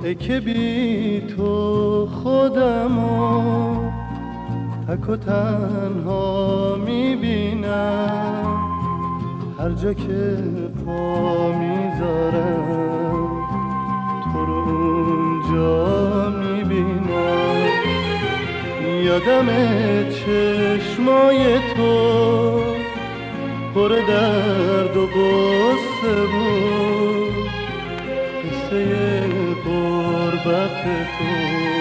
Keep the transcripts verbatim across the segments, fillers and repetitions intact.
ای که بی تو خودمو تک و تنها میبینم، هر جا که پا میذارم تو رو اونجا میبینم. یادم چشمای تو پر درد و غصه بود، قصه غربت تو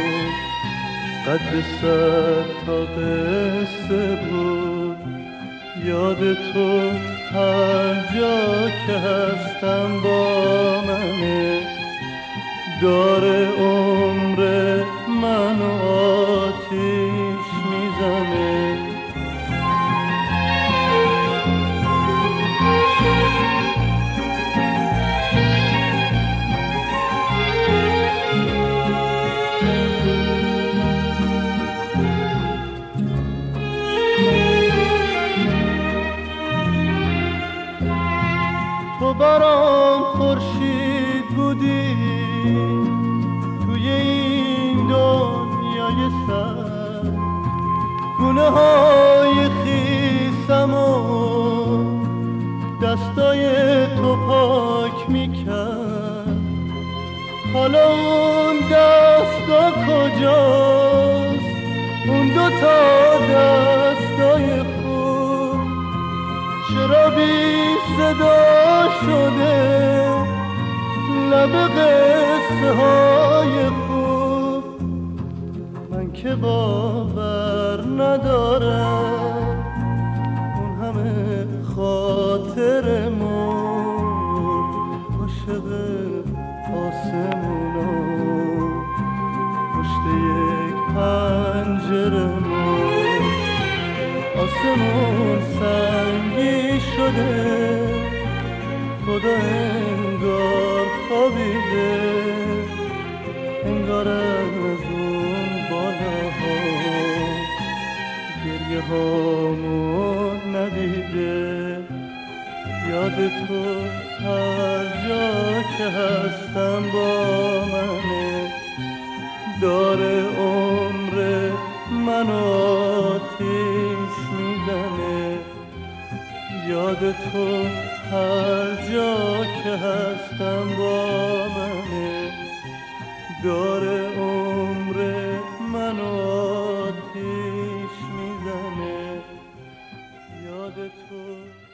قد صد تا قصه بود. یاد تو هر جا که هستم با منه، داره عمر منو آتیش میزنه. تو برام خورشید بودی توی این دنیای سر، گونه های خیسم و دستای تو پاک میکرد. حالا اون دستا کجاست، اون دوتا دستای خوب چرا بی صدا شده لب قصه های خوب؟ من که باور ندارم اون همه خاطر مون عاشق آسمونا پشت یک پنجره مون. آسمون سنگی شده، خدا انگار خوابیده، انگار از اون بالاها گریه هامون ندیده. یاد تو هر جا که هستم با منه، داره عمر منو آتیش میزنه. یاد تو هر جا که هستم با منه، داره عمر منو آتیش میزنه. یاد تو